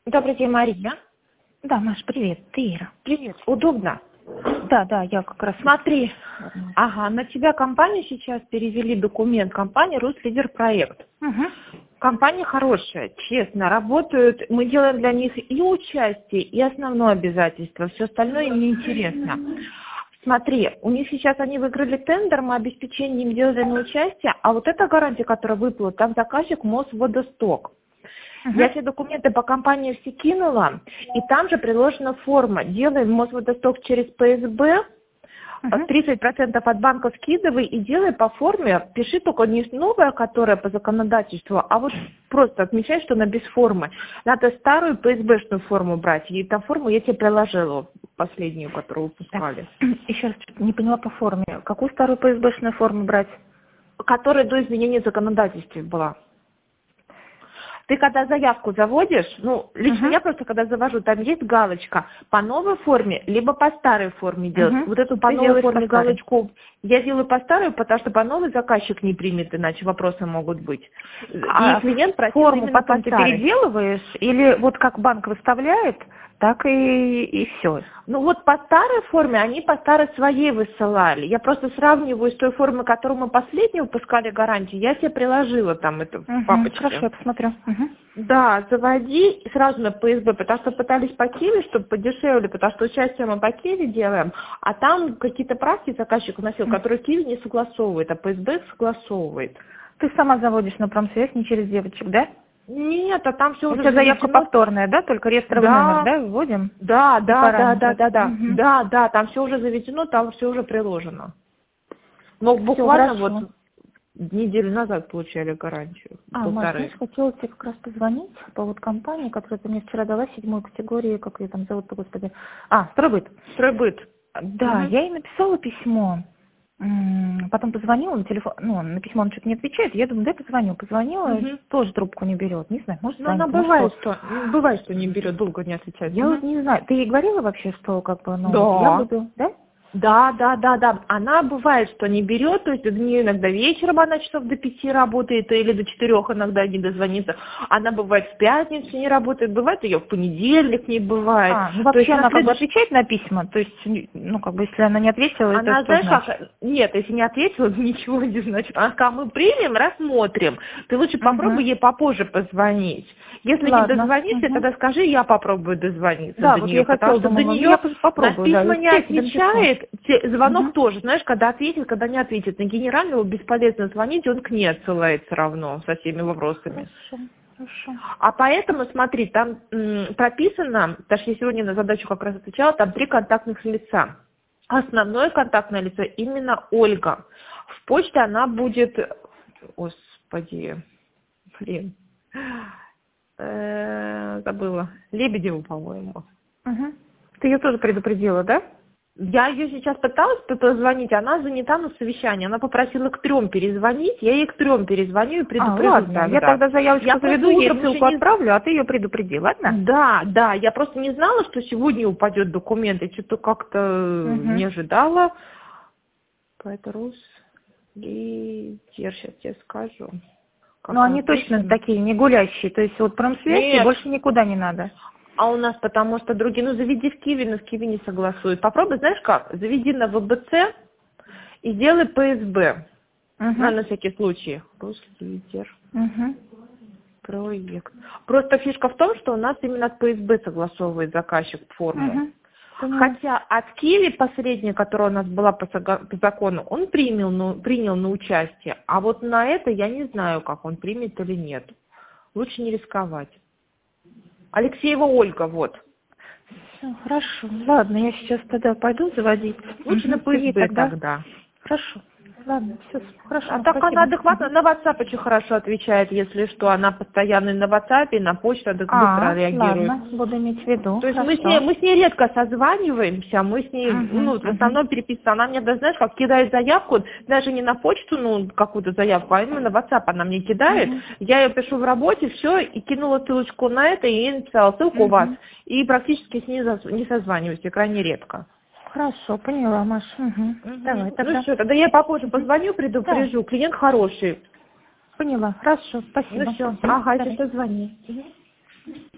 Добрый день, Мария. Да, Маш, привет, ты Ира. Привет. Удобно? Да, я как раз... Смотри, на тебя компания сейчас перевели документ, компания «Руслидерпроект». Угу. Компания хорошая, честно, работают, мы делаем для них и участие, и основное обязательство, все остальное им неинтересно. Смотри, у них сейчас они выиграли тендер, мы обеспечение им делали на участие, а вот эта гарантия, которая выплыла, там заказчик Мосводосток. Я все документы по компании все кинула, и там же приложена форма. Делаем Мосводосток через ПСБ, 30% от банка скидывай и делай по форме. Пиши только не новая, которая по законодательству, а вот просто отмечай, что она без формы. Надо старую ПСБшную форму брать. И та форму я тебе приложила, последнюю, которую выпускали. Еще раз не поняла по форме. Какую старую ПСБшную форму брать? Которая до изменения законодательства была. Ты когда заявку заводишь, лично я просто когда завожу, там есть галочка по новой форме, либо по старой форме делать. Вот эту по новой форме галочку я делаю по старой, потому что по новой заказчик не примет, иначе вопросы могут быть. И клиент просил форму потом ты переделываешь, или вот как банк выставляет, так и все. Ну вот по старой форме, они по старой своей высылали. Я просто сравниваю с той формой, которую мы последнюю выпускали гарантию. Я тебе приложила там эту папочку. Хорошо, я посмотрю. Да, заводи сразу на ПСБ, потому что пытались по Киеве, чтобы подешевле, потому что участие мы по Киеве делаем, а там какие-то правки заказчик уносил, которые Киев не согласовывает, а ПСБ согласовывает. Ты сама заводишь на промсвязь, не через девочек, да? Нет, а там все уже... У тебя заявка повторная, да? Только реестровый номер, да, вводим? Да, там все уже заведено, там все уже приложено. Но буквально вот неделю назад получали гарантию. Маш, я хотела тебе как раз позвонить по вот компании, которая ты мне вчера дала, 7-й категории, как ее там зовут-то, господи. Стройбыт. Стройбыт. Да, я ей написала письмо. Потом позвонила на телефон, на письмо он что-то не отвечает, я думаю, дай позвоню. Позвонила, тоже трубку не берет, не знаю, может, она бывает, что не берет, долго не отвечает. Я вот не знаю, ты ей говорила вообще, что как бы, да. Я буду, да? Да. Она бывает, что не берет, то есть иногда вечером она часов до 5 работает, или до 4 иногда не дозвонится. Она бывает в пятницу не работает, бывает ее в понедельник не бывает. Вообще она как бы отвечает на письма, то есть, если она не ответила, она, это что знаешь, значит? Нет, если не ответила, ничего не значит. Она сказала, мы примем, рассмотрим. Ты лучше попробуй ей попозже позвонить. Если не дозвонишься, тогда скажи, я попробую дозвониться до нее, потому что до нее на письма не отвечает. Звонок тоже, знаешь, когда ответит, когда не ответит. На генерального бесполезно звонить, он к ней отсылается равно со всеми вопросами. Хорошо. А поэтому, смотри, там прописано, потому что я сегодня на задачу как раз отвечала, там 3 контактных лица. Основное контактное лицо именно Ольга. В почте она будет, забыла, Лебедеву, по-моему. Ты ее тоже предупредила, да? Я ее сейчас пыталась позвонить, она занята на совещании. Она попросила к 3 перезвонить, я ей к 3 перезвоню и предупрежу. Ладно, я тогда заявочку заведу, ей ссылку отправлю, а ты ее предупреди, ладно? Да, я просто не знала, что сегодня упадет документ, я что-то как-то не ожидала. Поэтому сейчас я скажу. Но они точно такие, не гулящие, то есть вот промсвязь больше никуда не надо. А у нас потому что другие, заведи в Киеве, но в Киеве не согласуют. Попробуй, знаешь как, заведи на ВБЦ и сделай ПСБ. На всякий случай. Руслидер. Проект. Просто фишка в том, что у нас именно от ПСБ согласовывает заказчик форму. Хотя от Киева последняя, которая у нас была по закону, он принял на участие. А вот на это я не знаю, как он примет или нет. Лучше не рисковать. Алексеева Ольга, вот. Все, хорошо. Ладно, я сейчас тогда пойду заводить. Лучше на ПСБ тогда. Хорошо. Ладно, все, хорошо. А так она адекватно на WhatsApp очень хорошо отвечает, если что. Она постоянно на WhatsApp, и на почту быстро реагирует. Ладно, буду иметь в виду. То есть мы с ней редко созваниваемся, мы с ней, в основном переписываемся. Она мне, знаешь, как кидает заявку, даже не на почту, какую-то заявку, а именно на WhatsApp она мне кидает. Я ее пишу в работе, все, и кинула ссылочку на это, и ей написала ссылку у вас. И практически с ней не созваниваюсь, крайне редко. Хорошо, поняла, Маша. Давай, тогда. Ну все, тогда я попозже позвоню, предупрежу. Клиент хороший. Поняла, хорошо, спасибо. Ну все, сейчас звони.